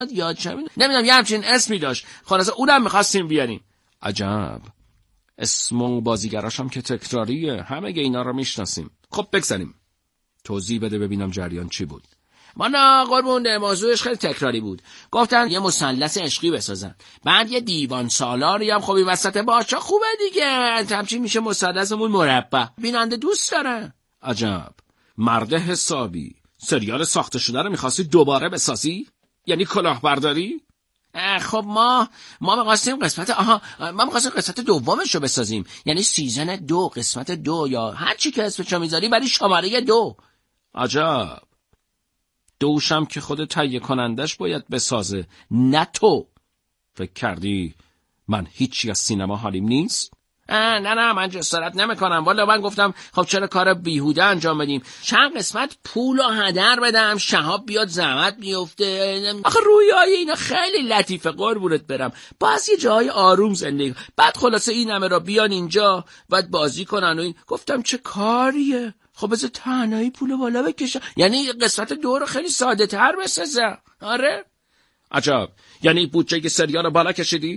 یا چه نمیدونم یه همچین اسمی داشت. خلاصه اونم می‌خواستیم بیاریم. عجب. اسم و بازیگراش هم که تکراریه. همه اینا رو میشناسیم. خب بگذاریم. توضیح بده ببینم جریان چی بود. مانا قربون موضوعش خیلی تکراری بود. گفتن یه مثلث عشقی بسازن. بعد یه دیوان سالاری هم خب این وسط باشه خوبه دیگه. همچین میشه مثلثمون مربع. بیننده دوست داره. عجب. مرد حسابی. سریال ساخته شده رو می‌خواستی دوباره بسازی؟ یعنی کلاهبرداری؟ خب ما می‌خواستیم قسمت دومش رو بسازیم. یعنی سیزن 2 قسمت 2 یا هر چی که اسمشو میذاری ولی شماره 2. عجب. دوشم که خود تهیه کنندش باید بسازه نه تو. فکر کردی من هیچی از سینما حالیم نیست؟ نه من جسارت نمیکنم. والا من گفتم خب چرا کار بیهوده انجام بدیم. چند قسمت پول و هدر بدم شهاب بیاد زحمت بیفته. آخه رویای اینا خیلی لطیفه قربونت برم. باز یه جای آروم زندگی. بعد خلاصه این همه را بیان اینجا بعد بازی کنن و این. گفتم چه کاریه. خب بذار تنهایی پول بالا بکشم. یعنی قسمت 2 رو خیلی ساده تر بسازم. آره عجب. یعنی بودجه سریال رو بالا کشیدی؟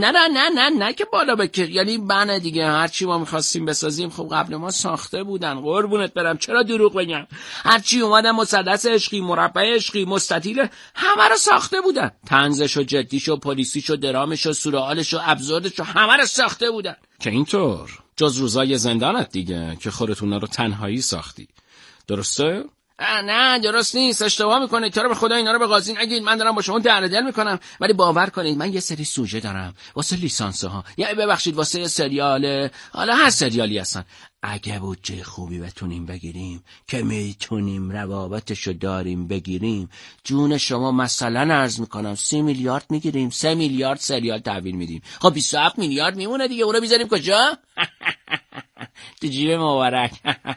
نه که بالا بکش. یعنی بنه دیگه هرچی ما میخواستیم بسازیم خب قبل ما ساخته بودن. قربونت برم چرا دروغ بگم. هرچی اومدن مثلث عشقی مربع عشقی مستطیل همه رو ساخته بودن. طنزش و جدیش و پلیسیش و درامش و سورئالش و ابزوردش و همه رو ساخته بودن. که اینطور جز روزای زندانت دیگه که خودتون رو تنهایی ساختی. درسته؟ نه درست نیست. اشتباه میکنید. تو رو به خدا اینا رو به قاضی نگید. من دارم با شما درد دل میکنم. ولی باور کنید من یه سری سوژه دارم واسه لیسانس ها. یعنی ببخشید واسه سریال. حالا هر سریالی هستن. اگه بودجه خوبی بتونیم بگیریم که میتونیم روابطشو داریم بگیریم جون شما مثلا عرض میکنم 30 میلیارد میگیریم. 3 میلیارد سریال تحویل میدیم. خب 27 میلیارد میمونه دیگه. اون رو میذاریم کجا؟ تو جیب مبارک.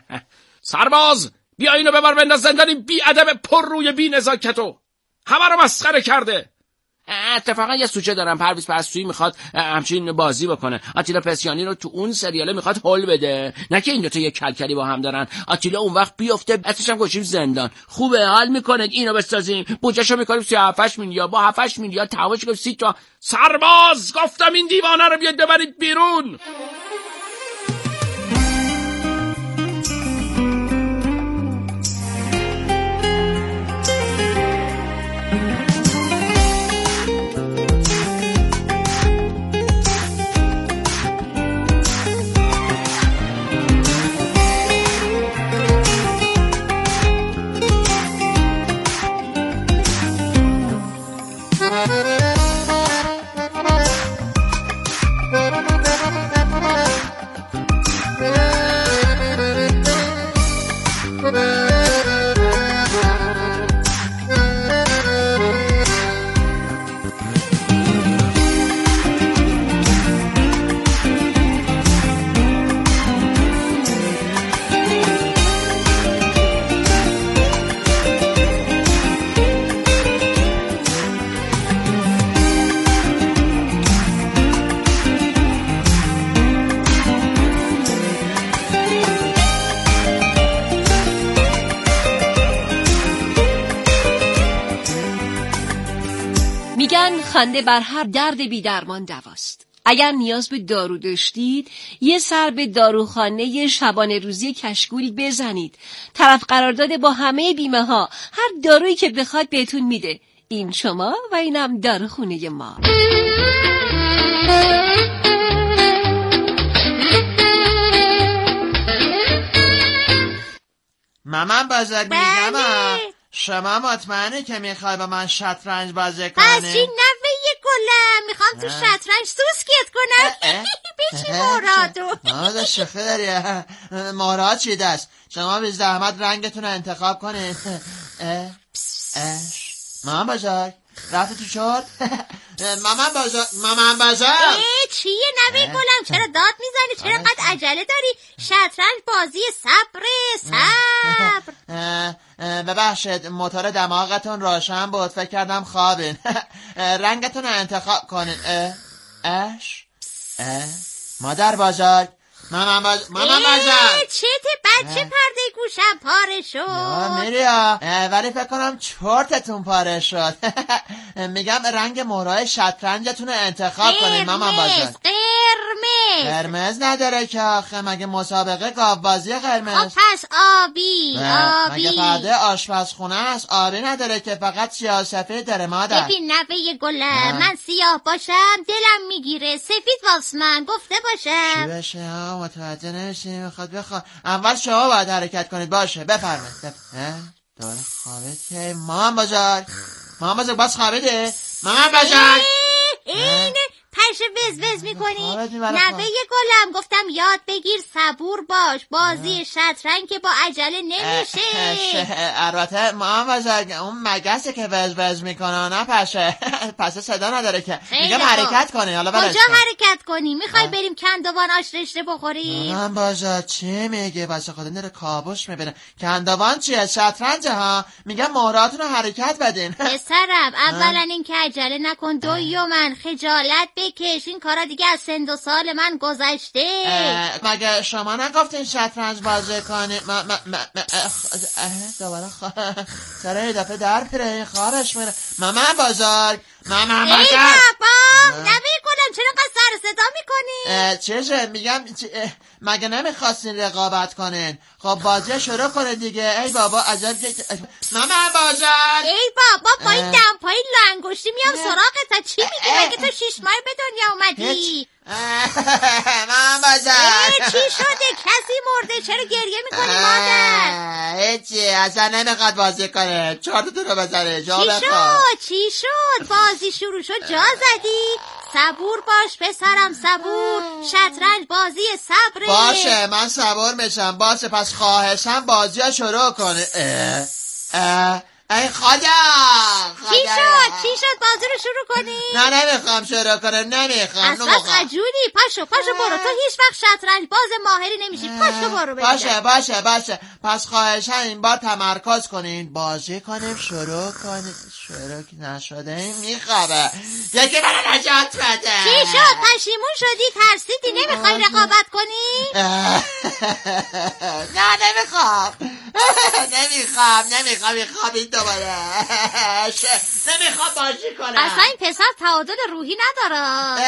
سرباز بیا اینو ببر بنداز زندانی. بی ادب پر روی بی نزاکتو همه رو مسخره کرده. اتفاقا یه سوچه دارم. پرویز پرستویی میخواد همچین بازی بکنه. آتیلا پسیانی رو تو اون سریاله میخواد هول بده. نه که این دوتا یه کلکلی با هم دارن. آتیلا اون وقت بیفته اسمش هم گوشیم زندان. خوبه حال میکنه اینو بسازیم. بودجهشو میکنیم 37 میلیارد. با 7 میلیارد تمامش کنیم 30 تا. سرباز گفتم این دیوانه رو بیاد ببرید بیرون. میگن خنده بر هر درد بی درمان دواست. اگر نیاز به دارو داشتید یه سر به داروخانه شبانه روزی کشگول بزنید. طرف قرارداد با همه بیمه ها. هر دارویی که بخواد بهتون میده. این شما و اینم داروخونه ما. مامان بزرگ میگم شما مطمئنه که میخوای با من شطرنج بازی کنی؟ از این نوه گلم میخوام تو شطرنج سوسکیت کنم. بشی مرادو. مامان شوخی داری. مراد چی دست؟ شما به زحمت رنگتون رو انتخاب کنید. مامان بزرگ رفتی تو چرت؟ مامان بزرگ چیه نوه گلم؟ چرا داد میزنی؟ چرا قد عجله داری؟ شطرنج بازی صبر. ببخشید موتور دماغتون روشن بود فکر کردم خوابین. رنگتون رو انتخاب کنین. مادر بزرگ مامان بزرگ چته بچه پرده گوشم پاره شد. میریا ولی فکر کنم چرتتون پاره شد. میگم رنگ مهرهای شطرنجتون رو انتخاب کنین مامان بازار. قرمز نداره که آخه، مگه مسابقه گاوبازی قرمز؟ خب پس آبی. مگه پرده آشپزخونه است آبی نداره که فقط سیاه سفید داره مادر؟ ببین نوه گلم، من سیاه باشم دلم میگیره سفید واسه من گفته باشم. چی بشه؟ متوجه نمیشی میخواد بخواد. اول شما باید حرکت کنید. باشه بفرمایید. دوباره خوابید که مامان بازار باز خوابیده. مامان بازار اینه پشه وز میکنی. نوه گلم گفتم یاد بگیر صبور باش، بازی شطرنج که با عجله نمیشه. البته مامان بازار اون مگسه که وز میکنه نه پشه صدا نداره که. میگم حرکت کنی. حالا کجا حرکت کنی؟ میخوای بریم کندوان آش رشته بخوریم؟ مامان بازار چی میگه؟ بچه خدا نره کابوش میبینه. کندوان چیه؟ شطرنجه ها. میگم مهراتون رو حرکت بدین. پسرم اولا این که عجله نکن، دویومن خجالت بکش، این کارا دیگه از سن و سال من گذشته. مگه شما نگفتین شطرنج بازی کنی؟ دوباره سره یه دفعه در پیره خوابش میره. مامان بازار ای بابا نوه گلم چرا قد سر صدا میکنی؟ چشه؟ میگم مگه نمیخواستین رقابت کنین؟ خب بازی شروع کنه دیگه. ای بابا عجب. مامان بازار ای بابا با این دمپایی لنگشتی میام سراغت. چی میگی؟ مگه تو 6 ماه به دنیا اومدی؟ مامان بازار چی شده؟ کسی مرده؟ چرا گریه میکنی مادر؟ هیچی اصلا نمیخواد بازی کنه. چارتون رو بزنه. چی شد؟ بازی شروع شد جا زدی؟ صبور باش پسرم صبور. شطرنج بازی صبره. باشه من صبور میشم. باشه پس خواهشم بازی ها شروع کنه. ای خدا چی شد بازی رو شروع کنی؟ نه نمیخوام شروع کنم. نمیخوام. اصلا عجولی. پاشو برو. تو هیچ وقت شطرنج باز ماهری نمیشی. پاشو برو ببینم. باشه پس خواهشم این بار تمرکز کنین. بازی کنیم شروع کنیم. شروع نشده این میخوابه. یکی منو نجات بده. چی شد؟ پشیمون شدی؟ ترسیدی؟ نمیخوای رقابت کنی؟ نه نمیخوام خوابید دوباره. نمیخوام بازی کنم. اصلا این پسر تعادل روحی نداره.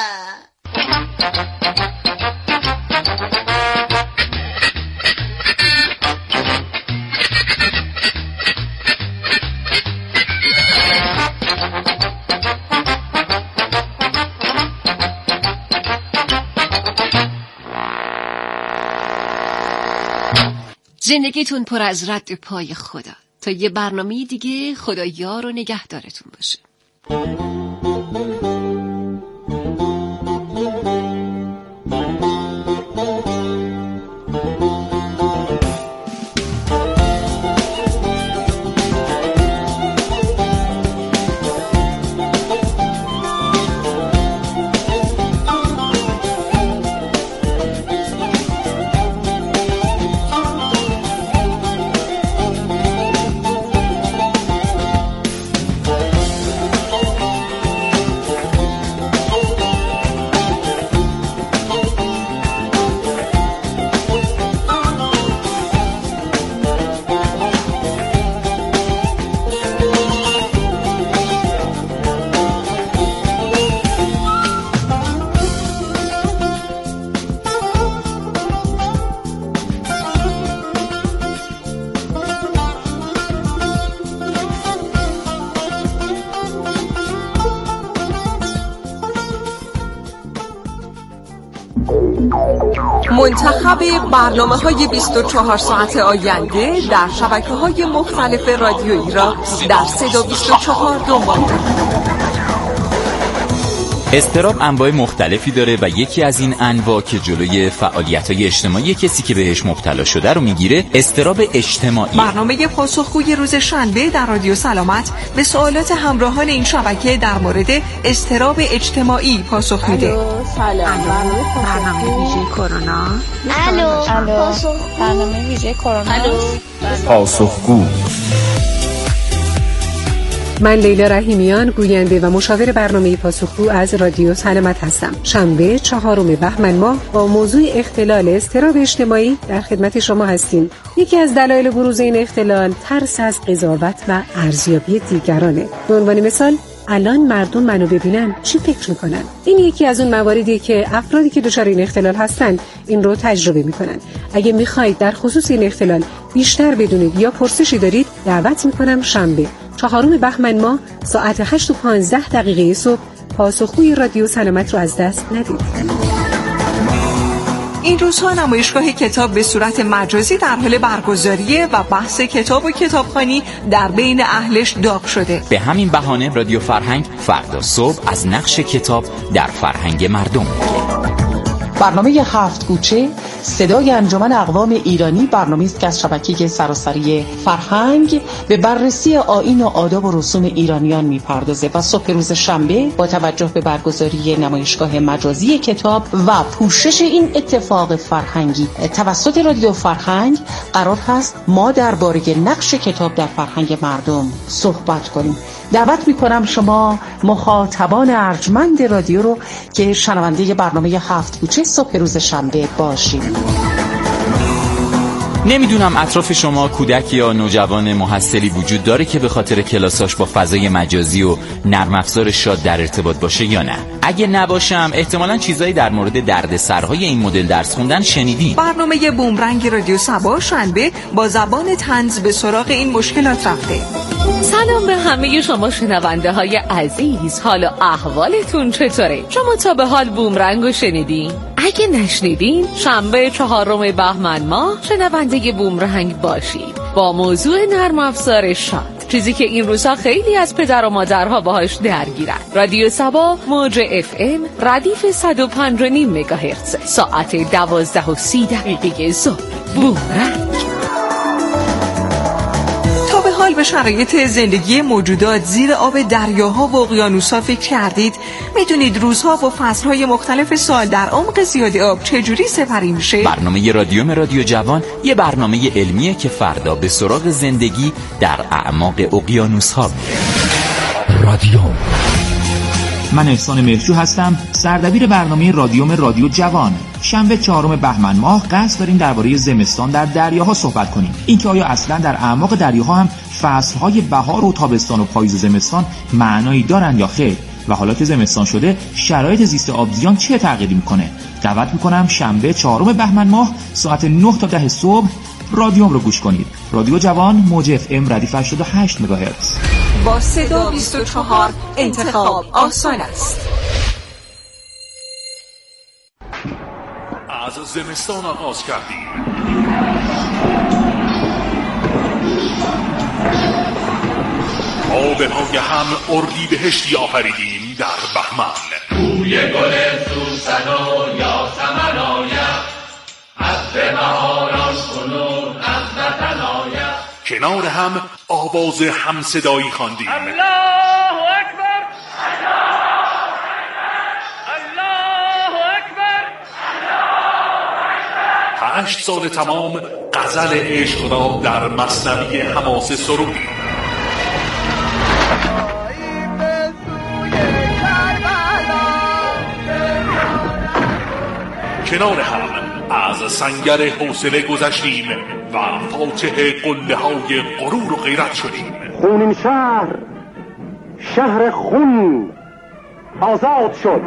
زندگیتون پر از رد پای خدا. تا یه برنامه دیگه خدا یار و نگهدارتون باشه. منتخب برنامه‌های 24 ساعت آینده در شبکه‌های مختلف رادیویی را در 324 دنبال کنید. اضطراب انواع مختلفی داره و یکی از این انواع که جلوی فعالیت‌های اجتماعی کسی که بهش مبتلا شده رو میگیره اضطراب اجتماعی. برنامه پاسخگوی روز شنبه در رادیو سلامت به سوالات همراهان این شبکه در مورد اضطراب اجتماعی پاسخ میده. سلام. برنامه ویژه کرونا. برنامه ویژه کرونا. پاسخگو. من لیلا رحیمیان، گوینده و مشاور برنامه پاسخگو از رادیو سلامت هستم. شنبه 4 بهمن ماه با موضوع اختلال اضطراب اجتماعی در خدمت شما هستیم. یکی از دلایل بروز این اختلال ترس از قضاوت و ارزیابی دیگرانه. به عنوان مثال، الان مردم منو ببینن چی فکر میکنن؟ این یکی از اون مواردیه که افرادی که دچار این اختلال هستن این رو تجربه میکنن. اگه میخواید در خصوص این اختلال بیشتر بدونید یا پرسشی دارید، دعوت میکنم شنبه 4 بهمن ماه ساعت 8:15 صبح پاسخگوی رادیو سلامت رو از دست ندید. این روزها نمایشگاه کتاب به صورت مجازی در حال برگزاریه و بحث کتاب و کتابخوانی در بین اهلش داغ شده. به همین بهانه رادیو فرهنگ فردا صبح از نقش کتاب در فرهنگ مردم. برنامه 7 گوشه صدای انجمن اقوام ایرانی برنامه‌ای است که از شبکه سراسری فرهنگ به بررسی آیین و آداب و رسوم ایرانیان میپردازه و صبح روز شنبه با توجه به برگزاری نمایشگاه مجازی کتاب و پوشش این اتفاق فرهنگی توسط رادیو فرهنگ قرار هست ما درباره نقش کتاب در فرهنگ مردم صحبت کنیم. دعوت میکنم شما مخاطبان ارجمند رادیو رو که شنونده برنامه 7 گوشه صبح روز شنبه باشید. نمیدونم اطراف شما کودک یا نوجوان محصلی وجود داره که به خاطر کلاساش با فضای مجازی و نرم افزار شاد در ارتباط باشه یا نه. اگه نباشم احتمالاً چیزایی در مورد دردسرهای این مدل درس خوندن شنیدین. برنامه بومرنگ رادیو صبا شنبه با زبان طنز به سراغ این مشکلات رفته. سلام به همه شما شنونده های عزیز، حال و احوالتون چطوره؟ شما تا به حال بومرنگ رو شنیدین؟ اگه نشنیدین، شنبه 4 بهمن ماه شنونده بومرنگ باشید با موضوع نرم افزار شاد، چیزی که این روزها خیلی از پدر و مادرها باهاش درگیرن. رادیو صبا موج FM ردیف 105.5 مگاهرتز ساعت 12:30 صبح. بومرنگ. حال به شرایط زندگی موجودات زیر آب دریاها و اقیانوس‌ها فکر کردید؟ میدونید روزها و فصلهای مختلف سال در عمق زیاد آب چجوری سپری میشه؟ برنامه رادیو جوان یه برنامه علمیه که فردا به سراغ زندگی در اعماق اقیانوس‌ها میره. رادیو. من احسان مهرجو هستم، سردبیر برنامه رادیو جوان. شنبه 4 بهمن ماه قصد داریم درباره زمستان در دریاها صحبت کنیم. اینکه آیا اصلا در اعماق دریاها هم فصلهای بهار و تابستان و پاییز و زمستان معنایی دارن یا خیر؟ و حالا که زمستان شده شرایط زیست آبزیان چه تغییری میکنه؟ دعوت میکنم شنبه 4 بهمن ماه ساعت 9 تا 10 صبح رادیوم رو گوش کنید. رادیو جوان موج FM ردیف 88 مگاهرتز. با صدا 24 انتخاب آسان است. از زمستان آغاز کردیم، آبهای هم اردیبهشتی آفریدیم در بهمن. بوی گل سوسن و یاسمن آید، عطر بهاران کنون از وطن آید. کنار هم آواز همصدایی خواندیم. الله اکبر، الله اکبر، الله اکبر. 8 سال تمام غزل عشق را در مثنوی حماسه سرودیم. کنار هم از سنگر حوصله گذشتیم و فاتح قله های غرور و غیرت شدیم. خونین شهر خون آزاد شد.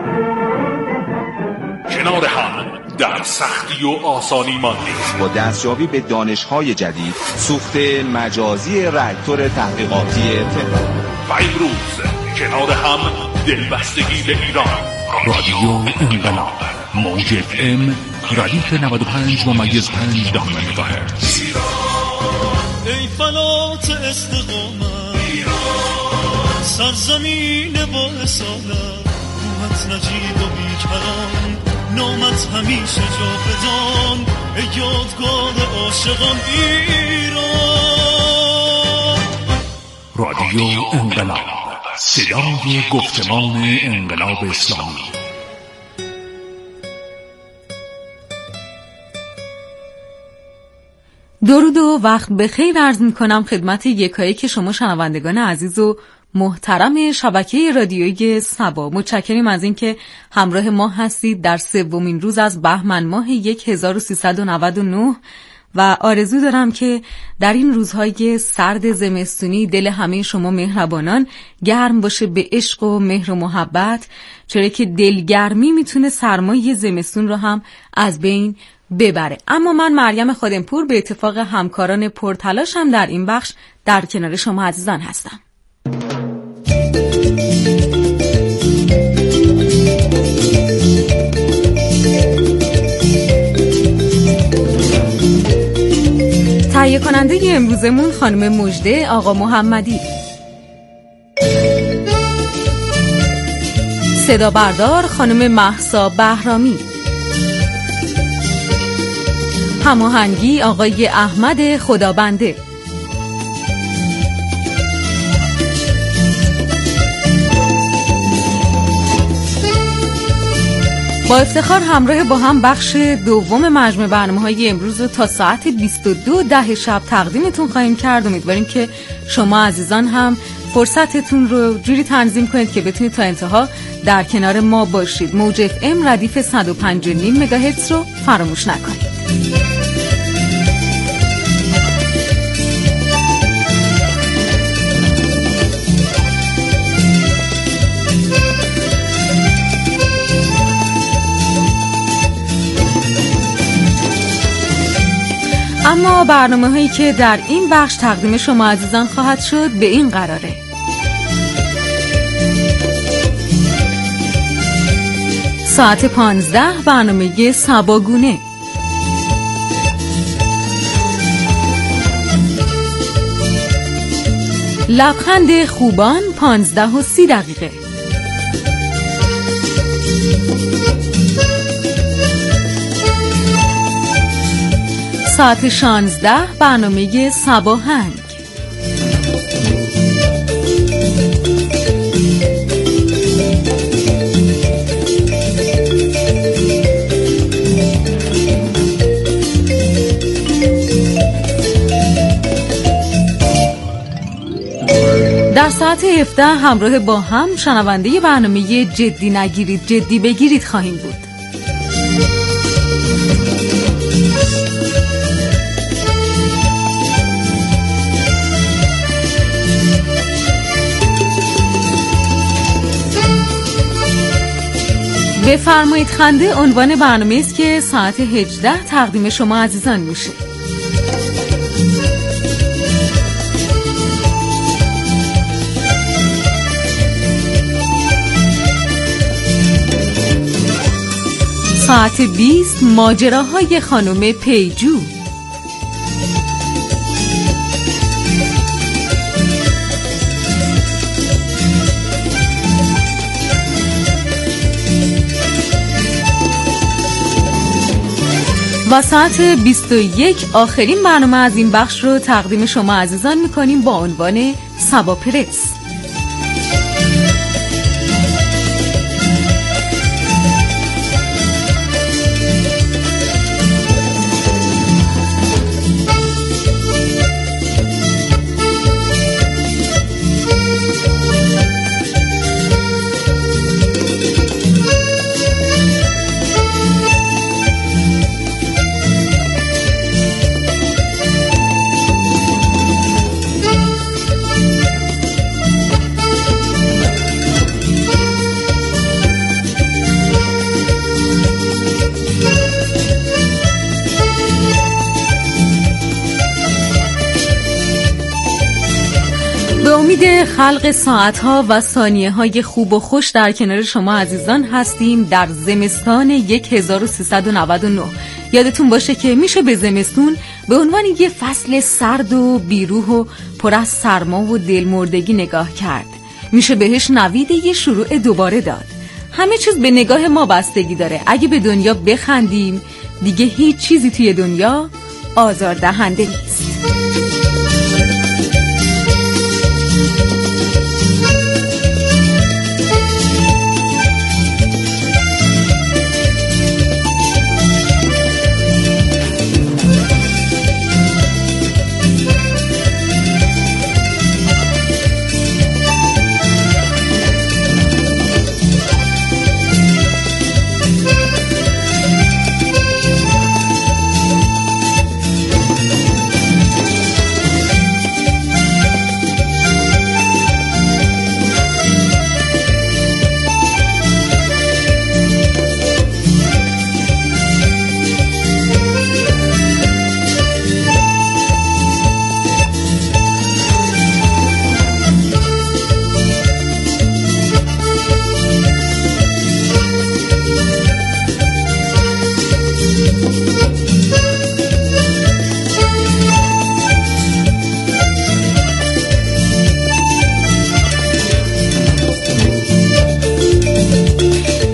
کنار هم در سختی و آسانی ماندیم. با دستیابی به دانش‌های جدید، سوخت مجازی راکتور تحقیقاتی تهران و امروز کنار هم دلبستگی به ایران. رادیو انقلاب موج FM ردیف 95.5 مگاهرتز. ای فلات استقامت ایران، سرزمین با اصالت، روحت نجیب و بیکران، نامت همیشه جاودان، ای یادگار عاشقان ایران. رادیو انقلاب، صدای گفتمان انقلاب اسلامی. درود و وقت بخیر عرض می‌کنم خدمت یکایی که شما شنوندگان عزیز و محترم شبکه رادیویی سبا. متشکریم از اینکه همراه ما هستید در سومین روز از بهمن ماه 1399 و آرزو دارم که در این روزهای سرد زمستونی دل همه شما مهربانان گرم باشه به عشق و مهر و محبت، چرا که دلگرمی میتونه سرمای زمستون رو هم از بین ببره. اما من مریم خادمپور به اتفاق همکاران پرتلاشم در این بخش در کنار شما عزیزان هستم. تهیه کننده امروزمون خانم مژده آقا محمدی، صدا بردار خانم مهسا بهرامی، هماهنگی آقای احمد خدابنده، با افتخار همراه با هم بخش دوم مجموعه برنامه‌های امروز رو تا ساعت 22:10 شب تقدیمتون خواهیم کرد. امیدواریم که شما عزیزان هم فرصتتون رو جوری تنظیم کنید که بتونید تا انتها در کنار ما باشید. موج FM ردیف 105.5 مگاهرتز رو فراموش نکنید. اما برنامه‌هایی که در این بخش تقدیم شما عزیزان خواهد شد به این قراره: ساعت 15 برنامه سباگونه، لبخند خوبان 15:30. ساعت 16 برنامه سباهنگ، در ساعت 17 همراه با هم شنونده برنامه جدی نگیرید جدی بگیرید خواهیم بود. بفرمایید خنده عنوان برنامه است که ساعت 18 تقدیم شما عزیزان میشه. ساعت 20 ماجراهای خانم پیجو. و ساعت 21 آخرین برنامه از این بخش رو تقدیم شما عزیزان میکنیم با عنوان سبا پرس. به امید خلق ساعتها و ثانیه‌های خوب و خوش در کنار شما عزیزان هستیم در زمستان 1399. یادتون باشه که میشه به زمستون به عنوان یه فصل سرد و بیروح و پر از سرما و دلمردگی نگاه کرد. میشه بهش نوید یه شروع دوباره داد. همه چیز به نگاه ما بستگی داره. اگه به دنیا بخندیم دیگه هیچ چیزی توی دنیا آزاردهنده نیست.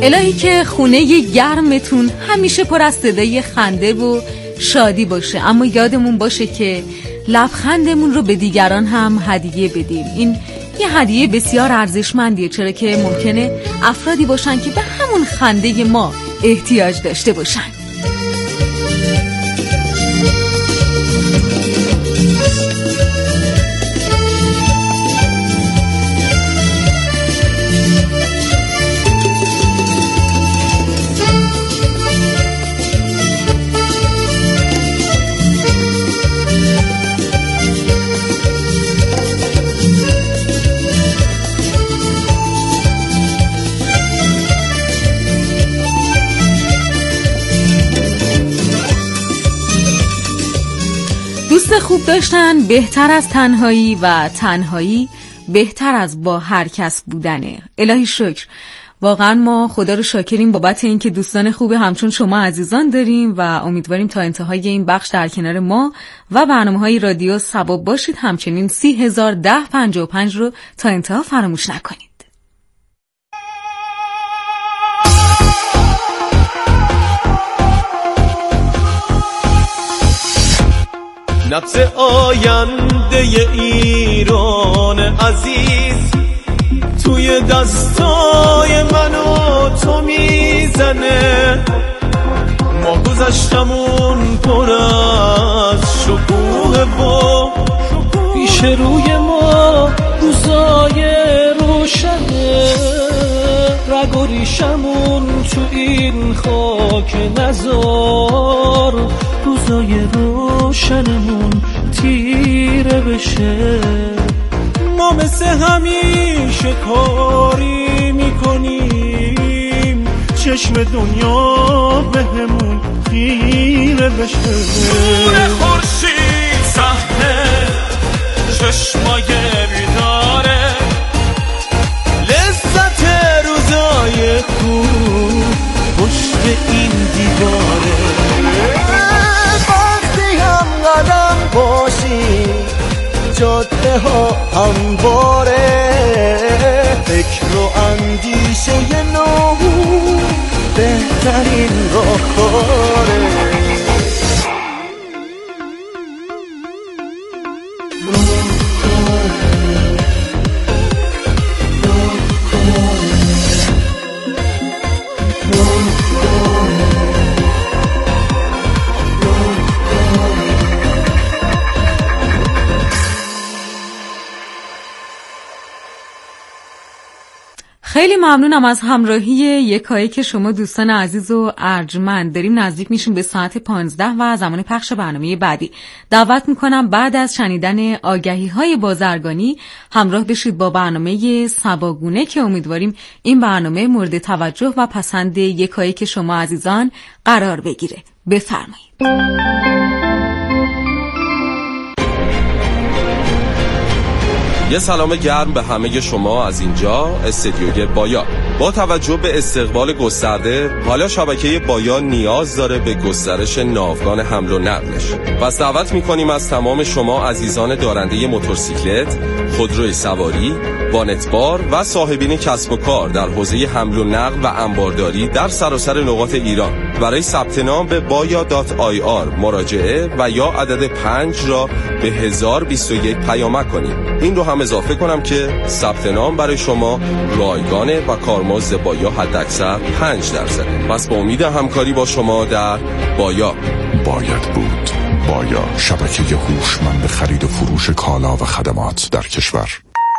الهی که خونه گرمتون همیشه پر از صدای خنده و شادی باشه، اما یادمون باشه که لبخندمون رو به دیگران هم هدیه بدیم. این یه هدیه بسیار ارزشمندیه، چرا که ممکنه افرادی باشن که به همون خنده ما احتیاج داشته باشن. خوب داشتن بهتر از تنهایی و تنهایی بهتر از با هر کس بودنه. الهی شکر، واقعا ما خدا رو شاکریم بابت این که دوستان خوب همچون شما عزیزان داریم و امیدواریم تا انتهای این بخش در کنار ما و برنامه‌های رادیو ثبات باشید. همچنین 301055 رو تا انتها فراموش نکنید. نبض آینده ایران عزیز توی دستای من و تو میزنه، ما گذشتمون پر از شکوه و پیش روی ما روزای روشنه، رگ و ریشمون تو این خاک نزار روزای روشنمون تیره بشه. ما مثل همیشه کاری میکنیم چشم دنیا بهمون خیره بشه. نور خورشید صحنه چشمای بیداره، لذت روزای خوب پشت این دیواره. وقتی هم قدم باشی جاده ها همواره، فکر و اندیشه نو بهترین راهکاره. خیلی ممنونم از همراهی یکایی که شما دوستان عزیز و ارجمند. داریم نزدیک میشیم به ساعت 15 و زمان پخش برنامه بعدی. دعوت میکنم بعد از شنیدن آگهی‌های بازرگانی همراه بشید با برنامه سباگونه که امیدواریم این برنامه مورد توجه و پسند یکایی که شما عزیزان قرار بگیره. بفرمایید. یه سلام گرم به همه شما از اینجا استدیوی بایا. با توجه به استقبال گسترده، حالا شبکه بایا نیاز داره به گسترش ناوگان حمل و نقلش. پس دعوت میکنیم از تمام شما عزیزان دارنده موتورسیکلت، خودروی سواری، وانتبار و صاحبین کسب و کار در حوزه حمل و نقل و انبارداری در سراسر نقاط ایران برای ثبت نام به baya.ir مراجعه و یا عدد 5 را به 1021 پیامک کنید. این رو هم اضافه کنم که ثبت نام برای شما رایگانه و کارمزد بایا حداکثر 5%. پس با امید همکاری با شما در بایا. باید بود. بایا، شبکه هوشمند خرید و فروش کالا و خدمات در کشور.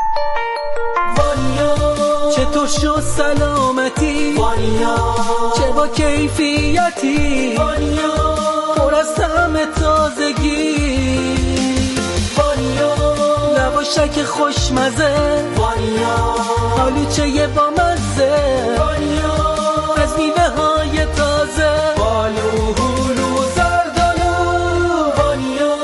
چطور شد سلامتی؟ چه با کیفیتی؟ پر از طعم تازگی، لواشک خوشمزه، آلوچه با مزه، از میوه های تازه، بالو هلو زردالو، وانیا.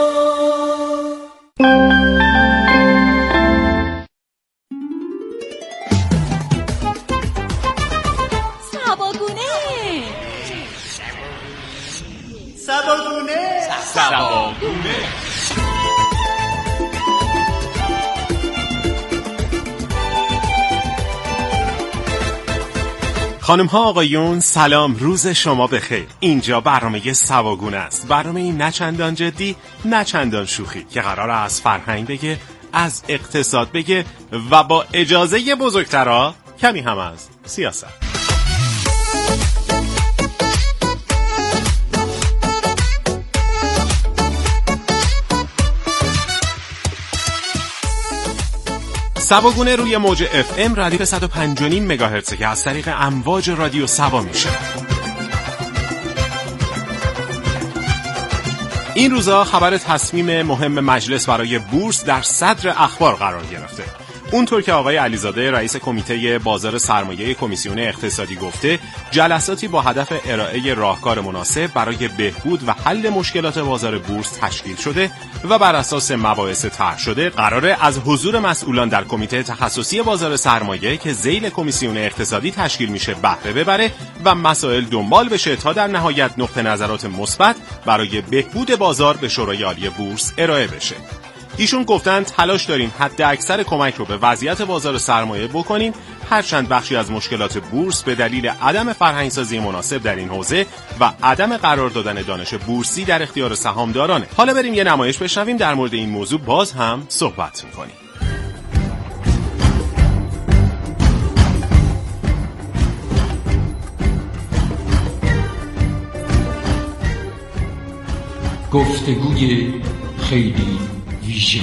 سباگونه. خانم ها آقایون سلام، روز شما بخیر. اینجا برنامه سواگونه است، برنامه نه چندان جدی نه چندان شوخی که قراره از فرهنگ بگه، از اقتصاد بگه و با اجازه بزرگترا کمی هم از سیاست. سواگونه روی موج FM رادیو 105.5 مگاهرتز که از طریق امواج رادیو سوا میشه. این روزا خبر تصمیم مهم مجلس برای بورس در صدر اخبار قرار گرفته. اونطور که آقای علیزاده رئیس کمیته بازار سرمایه کمیسیون اقتصادی گفته، جلساتی با هدف ارائه راهکار مناسب برای بهبود و حل مشکلات بازار بورس تشکیل شده و بر اساس مباحث طرح شده قراره از حضور مسئولان در کمیته تخصصی بازار سرمایه که ذیل کمیسیون اقتصادی تشکیل میشه بهره ببره و مسائل دنبال بشه تا در نهایت نقطه نظرات مثبت برای بهبود بازار به شورای عالی بورس ارائه بشه. ایشون گفتن تلاش داریم حد اکثر کمک رو به وضعیت بازار سرمایه بکنیم، هرچند بخشی از مشکلات بورس به دلیل عدم فرهنگسازی مناسب در این حوزه و عدم قرار دادن دانش بورسی در اختیار سهامدارانه. حالا بریم یه نمایش بشنویم، در مورد این موضوع باز هم صحبت می‌کنیم. گفتگوی خیلی ویژه.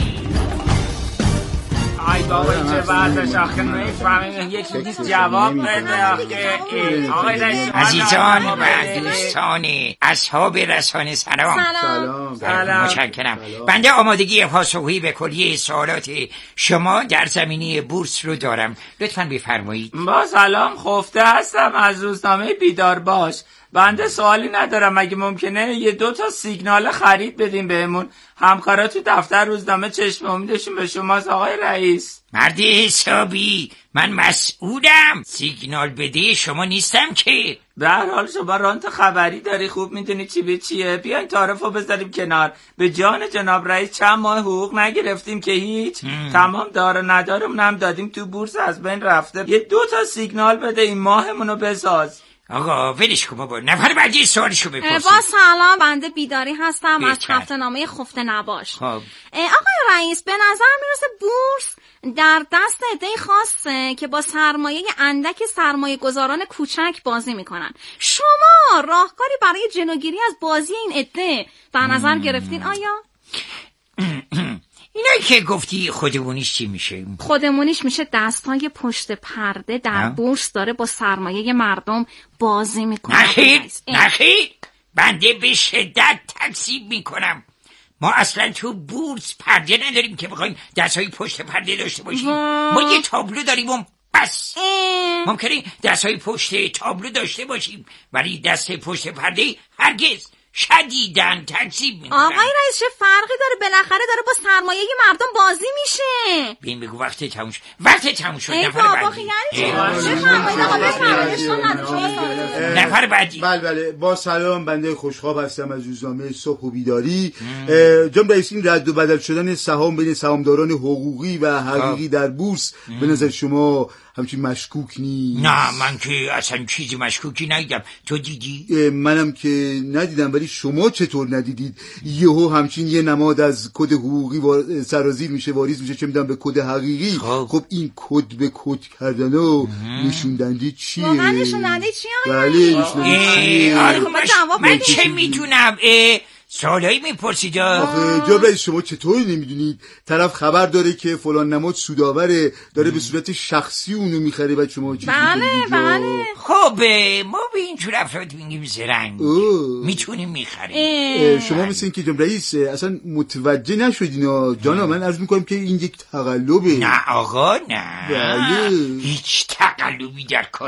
ای بابا این چه وضعش آخه نمیفهمیم، یکی نیست جواب بده آخه. آقای رئیس عزیزان و دوستان اصحاب رسانه سلام. متشکرم. بنده آمادگی پاسخگویی به کلیه سوالات شما در زمینه بورس رو دارم، لطفاً بفرمایید. با سلام، خفته هستم از روزنامه بیدار باش. بنده سوالی ندارم، اگه ممکنه یه 2 تا سیگنال خرید بدیم بهمون. همکارا تو دفتر روزنامه چشم امیدشون به شماست آقای رئیس. مرد حسابی، من مسئولم، سیگنال بده شما نیستم که. به هر حال شما رانت خبری داری، خوب میدونی چی به چیه. بیاین تعارفو بذاریم کنار. به جان جناب رئیس چند ماه حقوق نگرفتیم که هیچ. تمام دار و ندارمون هم دادیم تو بورس، از بین رفته. یه 2 تا سیگنال بده این ماهمونو بساز. آقا ولش کن بابا، نفر بعدی سوالشو بپرسید. با سلام، بنده بیداری هستم از هفته‌نامه خفته نباش. خب آقای رئیس، به نظر میرسه بورس در دست عده‌ای خاصه که با سرمایه اندک سرمایه گذاران کوچک بازی میکنن. شما راهکاری برای جلوگیری از بازی این عده در نظر گرفتین آیا؟ اینایی که گفتی خودمونیش چی میشه؟ خودمونیش میشه دستای پشت پرده در بورس داره با سرمایه مردم بازی میکنه. نخیر بنده به شدت تکذیب میکنم. ما اصلا تو بورس پرده نداریم که بخوایم دستای پشت پرده داشته باشیم. ما یه تابلو داریم و بس. ممکنه دستای پشت تابلو داشته باشیم ولی دست پشت پرده هرگز. شدیدن تکذیب میکنم. آقای رئیس چه فرقی داره؟ بالاخره داره با سرمایه مردم بازی میشه. بین بگو وقت تموم شد. نفر بعدی. بله با سلام، بنده خوشخواب هستم از روزنامه صبح و بیداری. جناب رئیس، این رد و بدل شدن سهام بین سهامداران حقوقی و حقیقی در بورس به نظر شما همچین مشکوک نیست؟ نه من که اصلا چیزی مشکوکی ندیدم. تو دیدی؟ منم که ندیدم، ولی شما چطور ندیدید؟ یهو همچین یه نماد از کد حقوقی سرازیر میشه، واریز میشه چه میدونم به کد حقیقی. خب این کد به کد کردن و نشوندنده چیه؟ واقعا نشوندنده چیه؟ بله نشوندنده چیه؟ من چه میدونم؟ سوالایی میپرسید. آخه جناب رئیس شما چطور نمیدونید؟ طرف خبر داره که فلان نماد سودآوره، داره به صورت شخصی اونو میخره و شما چی؟ بله. خب ما به اینجور افراد میگیم زرنگ، میتونیم میخریم. شما مثل این که جناب رئیس اصلا متوجه نشدین. جانا من عرض میکنم که این یک تقلبه. نه آقا نه، بله. هیچ تقلبی در کار